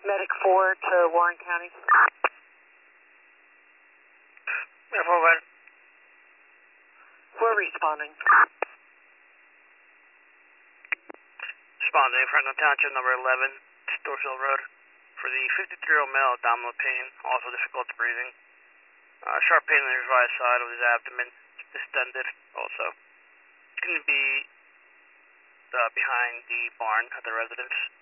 Medic 4 to Warren County. Medic 4, what? We're responding. Responding, Franklin Township, number 11, Storshill Road. For the 53-year-old male, abdominal pain, also difficult breathing. Sharp pain on his right side of his abdomen, distended also. It's going to be behind the barn at the residence.